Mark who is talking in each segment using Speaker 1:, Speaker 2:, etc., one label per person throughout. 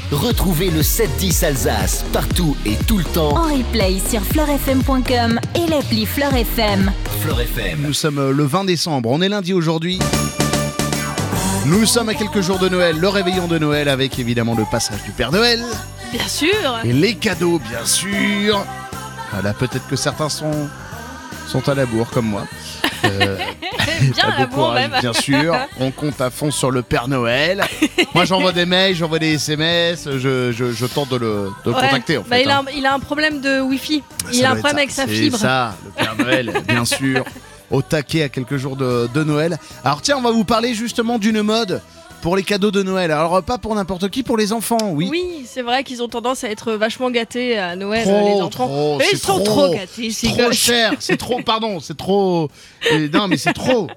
Speaker 1: Retrouvez le 7-10 Alsace partout et tout le temps
Speaker 2: En replay sur fleurfm.com et l'appli Fleur FM.
Speaker 1: Fleur FM.
Speaker 3: Nous sommes le 20 décembre, on est lundi aujourd'hui. Nous sommes à quelques jours de Noël, le réveillon de Noël avec évidemment le passage du Père Noël.
Speaker 4: Bien sûr.
Speaker 3: Et les cadeaux, bien sûr. Voilà, peut-être que certains sont à la bourre comme moi.
Speaker 4: Bien à la
Speaker 3: Bon
Speaker 4: bourre
Speaker 3: courage,
Speaker 4: même.
Speaker 3: bien sûr. On compte à fond sur le Père Noël. Moi, j'envoie des mails, j'envoie des SMS. Je tente de le contacter en fait.
Speaker 4: Il a un problème de Wi-Fi. Il a un problème avec sa fibre.
Speaker 3: C'est ça, le Père Noël, bien sûr. Au taquet à quelques jours de Noël. Alors tiens, on va vous parler justement d'une mode pour les cadeaux de Noël. Alors pas pour n'importe qui, pour les enfants, oui.
Speaker 4: Oui, c'est vrai qu'ils ont tendance à être vachement gâtés à Noël, les enfants.
Speaker 3: Trop,
Speaker 4: Et
Speaker 3: c'est
Speaker 4: ils sont trop gâtés, ces
Speaker 3: trop
Speaker 4: gosses.
Speaker 3: cher, c'est trop, pardon, c'est trop. Non, mais c'est trop.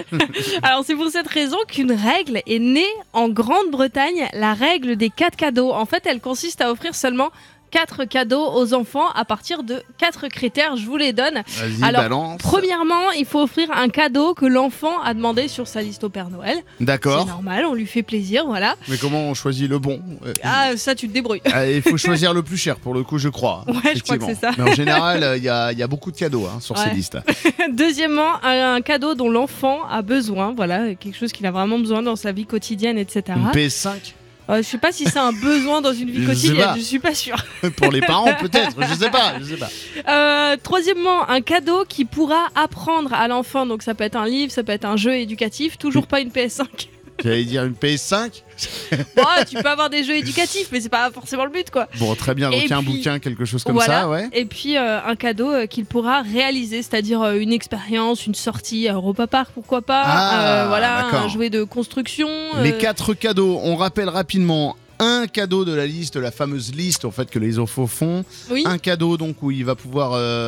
Speaker 4: Alors c'est pour cette raison qu'une règle est née en Grande-Bretagne, la règle des 4 cadeaux. En fait, elle consiste à offrir seulement 4 cadeaux aux enfants à partir de 4 critères, je vous les donne.
Speaker 3: Vas-y,
Speaker 4: Alors,
Speaker 3: balance.
Speaker 4: premièrement, il faut offrir un cadeau que l'enfant a demandé sur sa liste au Père Noël. C'est
Speaker 3: D'accord.
Speaker 4: normal, on lui fait plaisir, voilà.
Speaker 3: Mais comment on choisit le bon
Speaker 4: Ah, ça, tu te débrouilles.
Speaker 3: Il faut choisir le plus cher pour le coup, je crois.
Speaker 4: Ouais, je crois que
Speaker 3: Effectivement.
Speaker 4: c'est ça.
Speaker 3: Mais en général, il y a beaucoup de cadeaux sur ces
Speaker 4: Ouais.
Speaker 3: listes.
Speaker 4: Deuxièmement, un cadeau dont l'enfant a besoin, voilà, quelque chose qu'il a vraiment besoin dans sa vie quotidienne, etc.
Speaker 3: Une PS5
Speaker 4: Je sais pas si c'est un besoin dans une vie
Speaker 3: Je sais
Speaker 4: quotidienne,
Speaker 3: pas.
Speaker 4: je suis pas sûre.
Speaker 3: pour les parents peut-être, je sais pas.
Speaker 4: Troisièmement, un cadeau qui pourra apprendre à l'enfant, donc ça peut être un livre, ça peut être un jeu éducatif, toujours pas une PS5.
Speaker 3: J'allais dire une PS5.
Speaker 4: Bon, tu peux avoir des jeux éducatifs, mais c'est pas forcément le but, quoi.
Speaker 3: Bon, très bien, donc
Speaker 4: Et
Speaker 3: il y a un
Speaker 4: puis,
Speaker 3: bouquin, quelque chose comme
Speaker 4: Voilà.
Speaker 3: ça, ouais.
Speaker 4: Et puis un cadeau qu'il pourra réaliser, c'est-à-dire une expérience, une sortie à Europa Park, pourquoi pas.
Speaker 3: Ah,
Speaker 4: voilà,
Speaker 3: d'accord.
Speaker 4: un jouet de construction.
Speaker 3: Les 4 cadeaux, on rappelle rapidement. Un cadeau de la liste, la fameuse liste en fait que les enfants font.
Speaker 4: Oui.
Speaker 3: Un cadeau donc où il va pouvoir.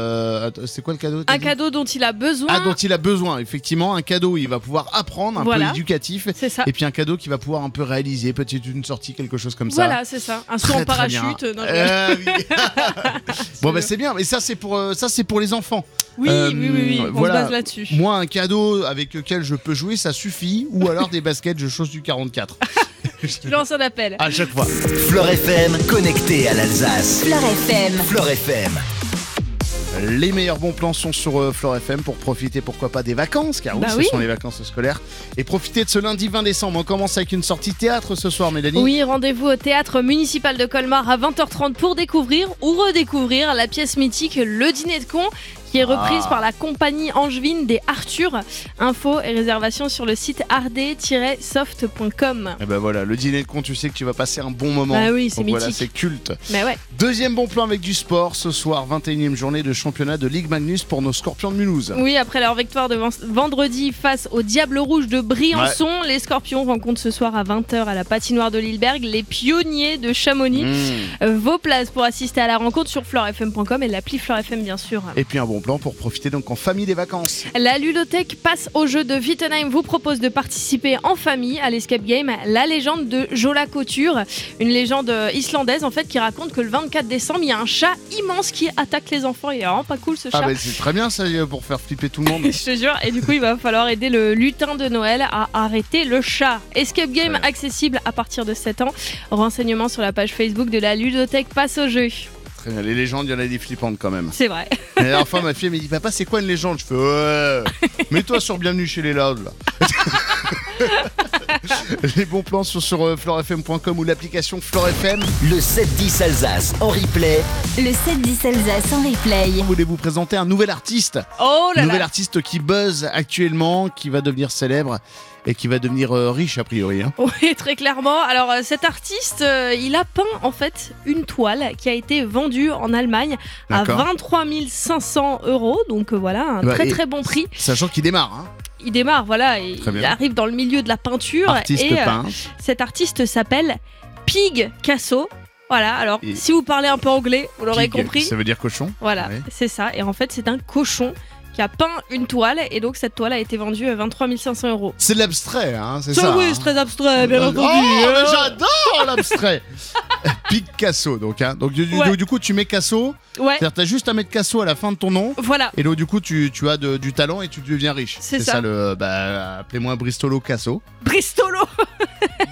Speaker 3: C'est quoi le cadeau t'as
Speaker 4: Un
Speaker 3: dit
Speaker 4: cadeau dont il a besoin.
Speaker 3: Ah, dont il a besoin, effectivement. Un cadeau où il va pouvoir apprendre, un
Speaker 4: Voilà.
Speaker 3: peu éducatif.
Speaker 4: C'est ça.
Speaker 3: Et puis un cadeau qui va pouvoir un peu réaliser, peut-être une sortie, quelque chose comme ça.
Speaker 4: Voilà, c'est ça. Un saut
Speaker 3: Très,
Speaker 4: en
Speaker 3: très bien.
Speaker 4: parachute. Non, je
Speaker 3: Oui. Bon, bah c'est bien, mais ça c'est pour les enfants.
Speaker 4: oui, oui. On
Speaker 3: voilà.
Speaker 4: se base là-dessus.
Speaker 3: Moi, un cadeau avec lequel je peux jouer, ça suffit. Ou alors des baskets, je chausse du 44.
Speaker 4: Je lance un appel.
Speaker 3: À chaque fois.
Speaker 1: Fleur FM connecté à l'Alsace.
Speaker 2: Fleur FM.
Speaker 1: Fleur FM.
Speaker 3: Les meilleurs bons plans sont sur Fleur FM pour profiter, pourquoi pas, des vacances, car
Speaker 4: Bah
Speaker 3: ce
Speaker 4: oui.
Speaker 3: sont les vacances scolaires. Et profiter de ce lundi 20 décembre. On commence avec une sortie théâtre ce soir, Mélanie.
Speaker 4: Oui, rendez-vous au théâtre municipal de Colmar à 20h30 pour découvrir ou redécouvrir la pièce mythique Le Dîner de Con, qui est reprise par la compagnie angevine des Arthur. Infos et réservations sur le site ardé-soft.com.
Speaker 3: Et ben voilà, le dîner de con, tu sais que tu vas passer un bon moment.
Speaker 4: Bah oui, c'est
Speaker 3: Donc voilà,
Speaker 4: mythique.
Speaker 3: c'est culte.
Speaker 4: Mais ouais,
Speaker 3: Deuxième bon plan avec du sport, ce soir, 21e journée de championnat de Ligue Magnus pour nos Scorpions de Mulhouse.
Speaker 4: oui, après leur victoire de vendredi face au Diable Rouge de Briançon, les Scorpions rencontrent ce soir à 20h à la patinoire de Lilleberg les Pionniers de Chamonix. Vos places pour assister à la rencontre sur fleurfm.com et l'appli Fleur FM, bien sûr.
Speaker 3: Et puis un bon plan pour profiter donc en famille des vacances.
Speaker 4: La ludothèque passe au jeu de Wittenheim vous propose de participer en famille à l'escape game La légende de Jola Couture, une légende islandaise en fait qui raconte que le 24 décembre il y a un chat immense qui attaque les enfants. Il est vraiment pas cool ce chat.
Speaker 3: Ah bah c'est très bien ça pour faire flipper tout le monde.
Speaker 4: Je te jure, et du coup il va falloir aider le lutin de Noël à arrêter le chat. Escape game
Speaker 3: Ouais.
Speaker 4: accessible à partir de 7 ans. Renseignements sur la page Facebook de la ludothèque passe au jeu.
Speaker 3: Très bien, les légendes, il y en a des flippantes quand même.
Speaker 4: C'est vrai.
Speaker 3: La dernière fois, ma fille me dit, papa, c'est quoi une légende? Je fais, ouais, mets-toi sur Bienvenue chez les Louds, là. Les bons plans sont sur fleurfm.com ou l'application Fleur FM.
Speaker 1: Le 7-10 Alsace en replay.
Speaker 2: Le 7-10 Alsace en replay.
Speaker 3: Voulez-vous présenter un nouvel artiste?
Speaker 4: Oh là
Speaker 3: Nouvel
Speaker 4: là.
Speaker 3: artiste qui buzz actuellement, qui va devenir célèbre et qui va devenir riche a priori. Hein.
Speaker 4: Oui, très clairement. Alors cet artiste, il a peint en fait une toile qui a été vendue en Allemagne à
Speaker 3: D'accord.
Speaker 4: 23 500 €. Donc voilà, un
Speaker 3: Bah,
Speaker 4: très
Speaker 3: et-
Speaker 4: très bon prix.
Speaker 3: Sachant qu'il démarre, hein.
Speaker 4: Il démarre, voilà, et
Speaker 3: Très bien.
Speaker 4: il arrive dans le milieu de la peinture.
Speaker 3: Artiste
Speaker 4: et
Speaker 3: peintre.
Speaker 4: cet artiste s'appelle Pig Casso. Voilà, alors
Speaker 3: Et-
Speaker 4: si vous parlez un peu anglais, vous l'aurez
Speaker 3: Pig,
Speaker 4: compris.
Speaker 3: Ça veut dire cochon.
Speaker 4: Voilà,
Speaker 3: Ouais.
Speaker 4: c'est ça. Et en fait, c'est un cochon qui a peint une toile. Et donc, cette toile a été vendue à 23 500 €.
Speaker 3: C'est de l'abstrait, hein, c'est
Speaker 4: Ça,
Speaker 3: ça.
Speaker 4: oui,
Speaker 3: hein.
Speaker 4: c'est très abstrait, bien
Speaker 3: Oh,
Speaker 4: entendu.
Speaker 3: mais j'adore l'abstrait. Picasso, donc. Hein. Donc
Speaker 4: Ouais.
Speaker 3: du coup, tu mets Casso.
Speaker 4: Ouais,
Speaker 3: C'est-à-dire, t'as juste à mettre Casso à la fin de ton nom.
Speaker 4: voilà.
Speaker 3: Et donc, du coup, tu as du talent et tu deviens riche.
Speaker 4: C'est ça.
Speaker 3: Appelez-moi Bristolo Casso.
Speaker 4: Bristolo.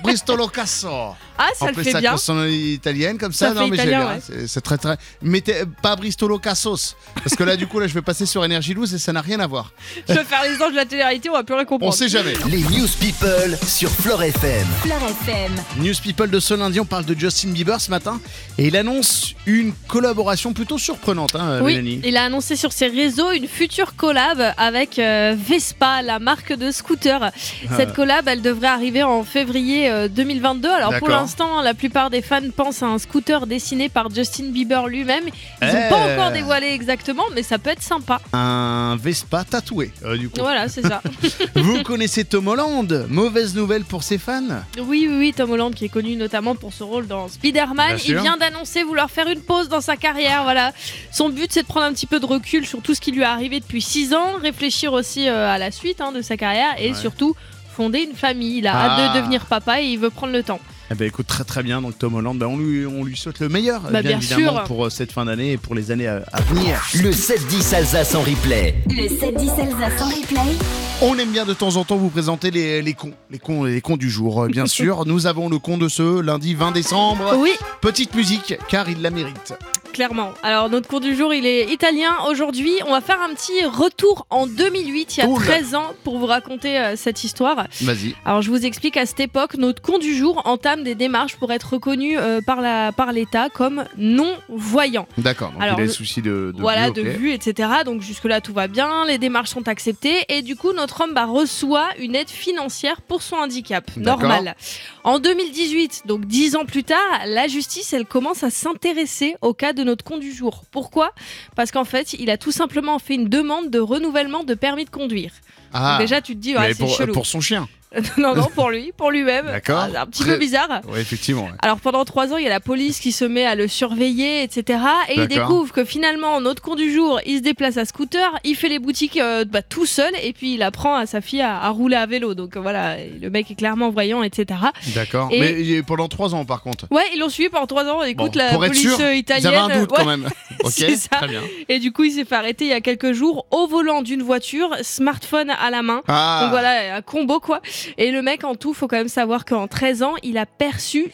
Speaker 3: Bristolo Casso.
Speaker 4: Ah, ça
Speaker 3: On
Speaker 4: le
Speaker 3: fait
Speaker 4: fait
Speaker 3: ça
Speaker 4: bien.
Speaker 3: consonne italienne comme ça,
Speaker 4: Ça
Speaker 3: non
Speaker 4: fait
Speaker 3: mais
Speaker 4: italien,
Speaker 3: j'aime bien, c'est très très. Mettez pas Bristolo Cassos, parce que là du coup là je vais passer sur Énergie 12 et ça n'a rien à voir.
Speaker 4: Je vais faire les anges de la télé-réalité, on va plus rien
Speaker 3: On
Speaker 4: comprendre.
Speaker 3: sait jamais.
Speaker 1: Les News People sur Fleure FM.
Speaker 2: Fleur FM.
Speaker 3: News People de ce lundi, on parle de Justin Bieber ce matin et il annonce une collaboration plutôt surprenante,
Speaker 4: Oui,
Speaker 3: Mélanie.
Speaker 4: il a annoncé sur ses réseaux une future collab avec Vespa, la marque de scooter. Cette collab, elle devrait arriver en février 2022. Alors pour
Speaker 3: D'accord.
Speaker 4: l'instant, la plupart des fans pensent à un scooter dessiné par Justin Bieber lui-même. Ils n'ont pas encore dévoilé exactement, mais ça peut être sympa.
Speaker 3: Un Vespa tatoué, du coup.
Speaker 4: Voilà, c'est ça.
Speaker 3: Vous connaissez Tom Holland? Mauvaise nouvelle pour ses fans?
Speaker 4: Oui, Tom Holland qui est connu notamment pour ce rôle dans Spider-Man.
Speaker 3: Bien
Speaker 4: Il
Speaker 3: sûr.
Speaker 4: vient d'annoncer vouloir faire une pause dans sa carrière. Voilà. Son but, c'est de prendre un petit peu de recul sur tout ce qui lui est arrivé depuis 6 ans, réfléchir aussi à la suite de sa carrière et surtout fonder une famille. Il a hâte de devenir papa et il veut prendre le temps.
Speaker 3: Eh ben écoute, très très bien, donc Tom Holland, on lui souhaite le meilleur,
Speaker 4: Bien
Speaker 3: évidemment,
Speaker 4: sûr.
Speaker 3: pour cette fin d'année et pour les années à venir.
Speaker 1: Le 7-10 Alsace en replay.
Speaker 2: Le 7-10 Alsace en replay.
Speaker 3: On aime bien de temps en temps vous présenter les cons du jour, bien sûr. Nous avons le con de ce lundi 20 décembre.
Speaker 4: Oui,
Speaker 3: Petite musique, car il la mérite.
Speaker 4: clairement. Alors, notre cours du jour, il est italien. Aujourd'hui, on va faire un petit retour en 2008, il y a
Speaker 3: Oula.
Speaker 4: 13 ans, pour vous raconter cette histoire.
Speaker 3: Vas-y.
Speaker 4: Alors, je vous explique, à cette époque, notre con du jour entame des démarches pour être reconnu par l'État comme non-voyant.
Speaker 3: D'accord, donc
Speaker 4: Alors,
Speaker 3: il a des soucis de
Speaker 4: Voilà,
Speaker 3: vue,
Speaker 4: de
Speaker 3: ok.
Speaker 4: vue, etc. Donc jusque-là, tout va bien, les démarches sont acceptées et du coup, notre homme reçoit une aide financière pour son handicap.
Speaker 3: D'accord.
Speaker 4: Normal. En 2018, donc 10 ans plus tard, la justice, elle commence à s'intéresser au cas de notre con du jour. Pourquoi ? Parce qu'en fait, il a tout simplement fait une demande de renouvellement de permis de conduire.
Speaker 3: Ah,
Speaker 4: Donc déjà, tu te dis,
Speaker 3: mais
Speaker 4: c'est chelou.
Speaker 3: pour son chien.
Speaker 4: Non, pour lui-même.
Speaker 3: D'accord.
Speaker 4: Ah, c'est un petit
Speaker 3: Très-
Speaker 4: peu bizarre.
Speaker 3: Oui, effectivement. ouais.
Speaker 4: Alors pendant 3 ans, il y a la police qui se met à le surveiller, etc. Et il
Speaker 3: D'accord.
Speaker 4: découvre que finalement, notre con du jour, il se déplace à scooter, il fait les boutiques tout seul, et puis il apprend à sa fille à rouler à vélo. Donc voilà, le mec est clairement voyant, etc.
Speaker 3: D'accord.
Speaker 4: Et-
Speaker 3: Mais pendant 3 ans, par contre.
Speaker 4: Ouais, ils l'ont suivi pendant 3 ans. Écoute,
Speaker 3: Bon,
Speaker 4: la
Speaker 3: pour être
Speaker 4: police
Speaker 3: sûr,
Speaker 4: italienne.
Speaker 3: Ils avaient un doute
Speaker 4: ouais.
Speaker 3: quand même. Ok,
Speaker 4: C'est ça.
Speaker 3: très bien.
Speaker 4: Et du coup, il s'est fait arrêter il y a quelques jours au volant d'une voiture, smartphone à la main.
Speaker 3: Ah,
Speaker 4: Donc voilà, un combo quoi. Et le mec, en tout, faut quand même savoir qu'en 13 ans, il a perçu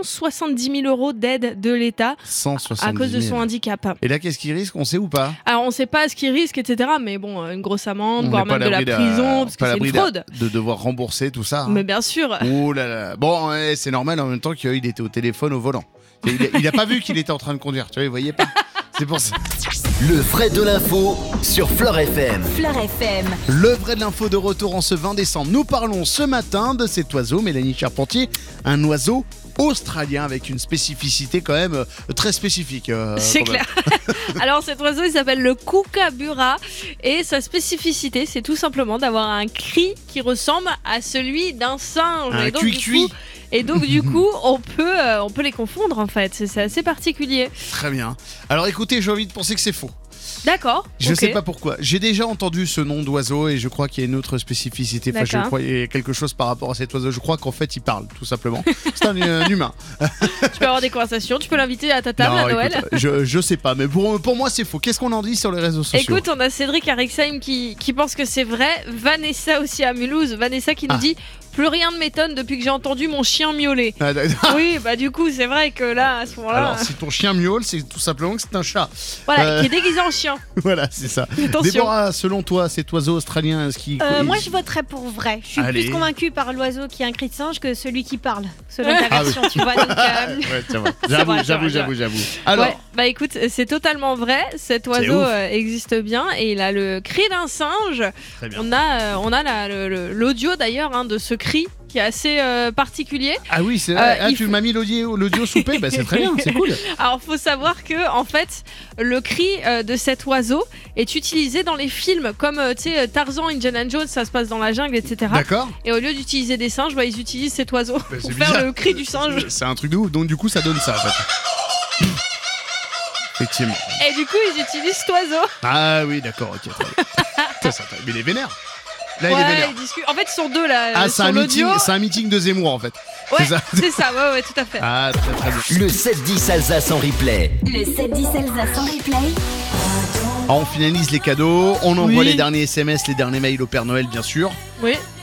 Speaker 4: 170 000 € d'aide de l'État
Speaker 3: 170
Speaker 4: à cause de
Speaker 3: 000.
Speaker 4: son handicap.
Speaker 3: Et là, qu'est-ce qu'il risque? On sait ou pas?
Speaker 4: Alors, on sait pas ce qu'il risque, etc. Mais bon, une grosse amende,
Speaker 3: On
Speaker 4: voire
Speaker 3: n'est pas
Speaker 4: même de
Speaker 3: à
Speaker 4: la
Speaker 3: l'abri
Speaker 4: prison, parce que
Speaker 3: pas à
Speaker 4: c'est une
Speaker 3: l'abri
Speaker 4: fraude.
Speaker 3: de devoir rembourser tout ça. hein.
Speaker 4: Mais bien sûr.
Speaker 3: Oh là là. Bon, ouais, c'est normal en même temps qu'il était au téléphone au volant. Il a pas vu qu'il était en train de conduire, tu vois, il voyait pas. C'est pour ça.
Speaker 1: Le vrai de l'info sur Fleure FM.
Speaker 2: Fleur FM.
Speaker 3: Le vrai de l'info de retour en ce 20 décembre. Nous parlons ce matin de cet oiseau, Mélanie Charpentier, un oiseau australien avec une spécificité quand même très spécifique.
Speaker 4: C'est
Speaker 3: quand même.
Speaker 4: clair. Alors cet oiseau, il s'appelle le kookaburra et sa spécificité, c'est tout simplement d'avoir un cri qui ressemble à celui d'un singe.
Speaker 3: Un
Speaker 4: Et donc, du
Speaker 3: cuicui.
Speaker 4: coup- Et donc du coup, on peut les confondre en fait. C'est assez particulier.
Speaker 3: Très bien. Alors écoutez, j'ai envie de penser que c'est faux.
Speaker 4: D'accord.
Speaker 3: Je
Speaker 4: ok.
Speaker 3: sais pas pourquoi. J'ai déjà entendu ce nom d'oiseau et je crois qu'il y a une autre spécificité. Enfin, je
Speaker 4: D'accord.
Speaker 3: crois qu'il y a quelque chose par rapport à cet oiseau. Je crois qu'en fait, il parle, tout simplement. C'est un humain.
Speaker 4: Tu peux avoir des conversations. Tu peux l'inviter à ta table
Speaker 3: Non,
Speaker 4: à Noël.
Speaker 3: écoute, je sais pas, mais pour moi, c'est faux. Qu'est-ce qu'on en dit sur les réseaux sociaux?
Speaker 4: Écoute, on a Cédric Arexheim qui pense que c'est vrai. Vanessa aussi à Mulhouse. Vanessa qui nous dit plus rien ne m'étonne depuis que j'ai entendu mon chien miauler.
Speaker 3: Ah, d'accord.
Speaker 4: Oui, bah du coup, c'est vrai que là, à ce moment-là,
Speaker 3: Alors, si ton chien miaule, c'est tout simplement que c'est un chat.
Speaker 4: voilà, qui est déguisé en chien.
Speaker 3: Voilà, c'est ça.
Speaker 4: Attention.
Speaker 3: Déborah, selon toi, cet oiseau australien, est-ce qu'il.
Speaker 5: Moi, je voterais pour vrai. Je suis
Speaker 3: Allez.
Speaker 5: plus convaincue par l'oiseau qui a un cri de singe que celui qui parle, selon ta
Speaker 3: Ah
Speaker 5: version, tu vois. Donc,
Speaker 3: Ouais, c'est vrai.
Speaker 4: vrai, c'est vrai,
Speaker 3: J'avoue. Alors,
Speaker 4: Ouais, bah écoute, c'est totalement vrai. Cet oiseau
Speaker 3: ouf.
Speaker 4: existe bien et il a le cri d'un singe.
Speaker 3: très bien.
Speaker 4: On a l'audio d'ailleurs de ce cri qui est assez particulier.
Speaker 3: Ah oui, c'est vrai.
Speaker 4: il
Speaker 3: Tu
Speaker 4: faut-
Speaker 3: m'as mis l'audio soupé, bah, c'est très bien, c'est cool.
Speaker 4: Alors, faut savoir que en fait, le cri de cet oiseau est utilisé dans les films comme tu sais Tarzan, Indiana Jones, ça se passe dans la jungle, etc.
Speaker 3: D'accord.
Speaker 4: Et au lieu d'utiliser des singes, bah, ils utilisent cet oiseau
Speaker 3: c'est
Speaker 4: pour
Speaker 3: bizarre.
Speaker 4: faire le cri du singe.
Speaker 3: C'est un truc de ouf, donc du coup, ça donne ça en fait. Effectivement.
Speaker 4: Et du coup, ils utilisent cet oiseau.
Speaker 3: Ah oui, d'accord, ok. Très bien. Putain, mais il est vénère. Là, il est
Speaker 4: Ouais,
Speaker 3: vénère.
Speaker 4: ils discutent. En fait, ils sont deux là.
Speaker 3: Ah, c'est
Speaker 4: sur
Speaker 3: un
Speaker 4: l'audio.
Speaker 3: meeting de Zemmour en fait.
Speaker 4: Ouais,
Speaker 3: C'est ça.
Speaker 4: c'est ça. Ouais, tout à fait.
Speaker 3: Ah, très bien.
Speaker 1: Le 7-10 Alsace en replay.
Speaker 2: Le 7-10 Alsace en replay.
Speaker 3: Ah, on finalise les cadeaux, on envoie
Speaker 4: Oui.
Speaker 3: les derniers SMS, les derniers mails au Père Noël, bien sûr.
Speaker 4: Oui.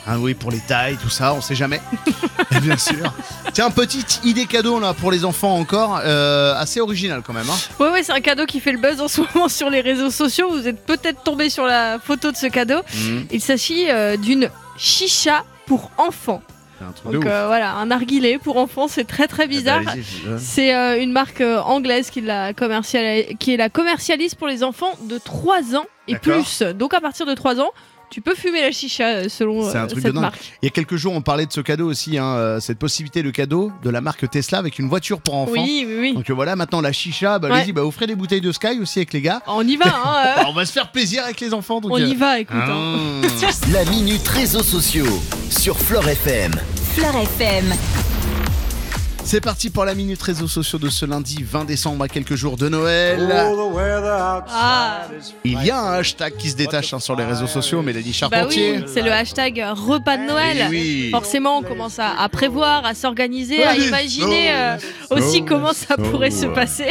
Speaker 3: Ah oui, pour les tailles, tout ça, on sait jamais. Bien sûr. Tiens, petite idée cadeau là pour les enfants encore, assez original quand même. Hein.
Speaker 4: Ouais, c'est un cadeau qui fait le buzz en ce moment sur les réseaux sociaux. Vous êtes peut-être tombé sur la photo de ce cadeau. Il s'agit d'une chicha pour enfants.
Speaker 3: C'est un truc
Speaker 4: Donc
Speaker 3: de ouf.
Speaker 4: voilà, un narguilé pour enfants, c'est très très bizarre.
Speaker 3: Allez-y,
Speaker 4: C'est une marque anglaise qui la commercialise pour les enfants de 3 ans et
Speaker 3: D'accord.
Speaker 4: plus. Donc à partir de 3 ans, tu peux fumer la chicha selon
Speaker 3: C'est un truc de
Speaker 4: cette
Speaker 3: dingue.
Speaker 4: marque.
Speaker 3: Il y a quelques jours, on parlait de ce cadeau aussi, cette possibilité de cadeau de la marque Tesla avec une voiture pour enfants.
Speaker 4: Oui.
Speaker 3: Donc voilà, maintenant la chicha,
Speaker 4: Ouais.
Speaker 3: allez-y, offrez des bouteilles de Sky aussi avec les gars.
Speaker 4: On y va, hein,
Speaker 3: On va se faire plaisir avec les enfants. Donc,
Speaker 4: on y va, écoute. hein.
Speaker 1: La minute réseaux sociaux sur Fleur FM.
Speaker 2: Fleur FM.
Speaker 3: C'est parti pour la minute réseaux sociaux de ce lundi 20 décembre à quelques jours de Noël.
Speaker 4: Ah,
Speaker 3: Il y a un hashtag qui se détache sur les réseaux sociaux, Mélanie
Speaker 4: bah
Speaker 3: Charpentier.
Speaker 4: oui, c'est le hashtag repas de Noël.
Speaker 3: Eh oui.
Speaker 4: Forcément, on commence à prévoir, à s'organiser, à imaginer aussi comment ça pourrait se passer.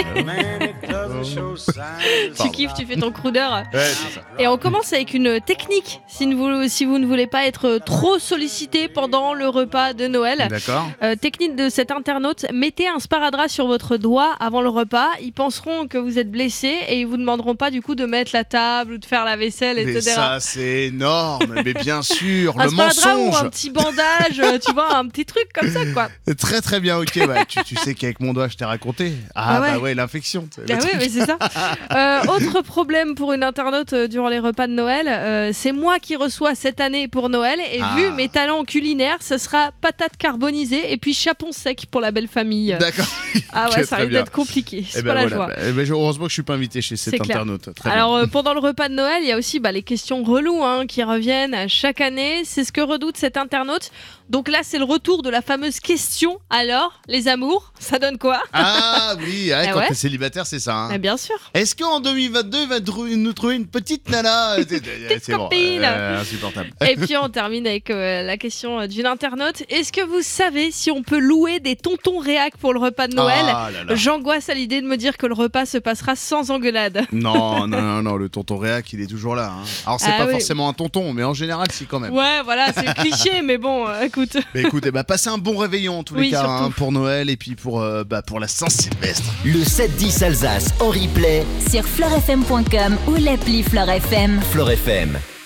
Speaker 4: Tu kiffes, tu fais ton crooner.
Speaker 3: Ouais, c'est ça.
Speaker 4: Et on commence avec une technique si vous ne voulez pas être trop sollicité pendant le repas de Noël.
Speaker 3: D'accord.
Speaker 4: Technique de cet internaute, mettez un sparadrap sur votre doigt avant le repas. Ils penseront que vous êtes blessé et ils vous demanderont pas du coup de mettre la table ou de faire la vaisselle,
Speaker 3: Mais
Speaker 4: etc.
Speaker 3: ça, c'est énorme. Mais bien sûr,
Speaker 4: Un
Speaker 3: le
Speaker 4: sparadrap ou
Speaker 3: mensonge.
Speaker 4: un petit bandage, tu vois, un petit truc comme ça, quoi.
Speaker 3: Très très bien, ok. Tu sais qu'avec mon doigt, je t'ai raconté. Ah
Speaker 4: ouais.
Speaker 3: bah ouais, l'infection.
Speaker 4: Ah oui, mais c'est ça. Autre problème pour une internaute durant les repas de Noël, c'est moi qui reçois cette année pour Noël et vu mes talents culinaires, ce sera patates carbonisées et puis chapon sec pour la belle famille.
Speaker 3: D'accord.
Speaker 4: Ah ouais,
Speaker 3: Ok,
Speaker 4: ça
Speaker 3: très
Speaker 4: risque
Speaker 3: bien.
Speaker 4: d'être compliqué. C'est
Speaker 3: Eh
Speaker 4: pas
Speaker 3: ben
Speaker 4: la
Speaker 3: voilà.
Speaker 4: joie.
Speaker 3: Heureusement que je suis pas invité chez cet
Speaker 4: C'est clair.
Speaker 3: internaute. Très
Speaker 4: Alors pendant le repas de Noël, il y a aussi les questions reloues qui reviennent chaque année. C'est ce que redoute cet internaute. Donc là, c'est le retour de la fameuse question. Alors, les amours, ça donne quoi?
Speaker 3: Ah oui,
Speaker 4: Ah
Speaker 3: quand
Speaker 4: ouais.
Speaker 3: t'es célibataire, c'est ça. Hein.
Speaker 4: Eh bien sûr.
Speaker 3: Est-ce qu'en 2022, il va nous trouver une petite nana C'est bon,
Speaker 4: copine.
Speaker 3: insupportable.
Speaker 4: Et puis on termine avec la question d'une internaute. Est-ce que vous savez si on peut louer des tontons réac pour le repas de Noël?
Speaker 3: Ah là là.
Speaker 4: J'angoisse à l'idée de me dire que le repas se passera sans engueulade.
Speaker 3: Non, le tonton réac, il est toujours là. Hein. Alors, c'est
Speaker 4: Ah
Speaker 3: pas
Speaker 4: oui.
Speaker 3: forcément un tonton, mais en général, si quand même.
Speaker 4: Ouais, voilà, c'est cliché, mais bon, écoute.
Speaker 3: Mais écoute, passez un bon réveillon en tous les
Speaker 4: Oui,
Speaker 3: cas
Speaker 4: surtout.
Speaker 3: pour Noël et puis pour la Saint-Sylvestre.
Speaker 1: Le 7-10 Alsace en replay.
Speaker 2: Sur fleurfm.com ou l'appli Fleur FM.
Speaker 1: Fleur FM.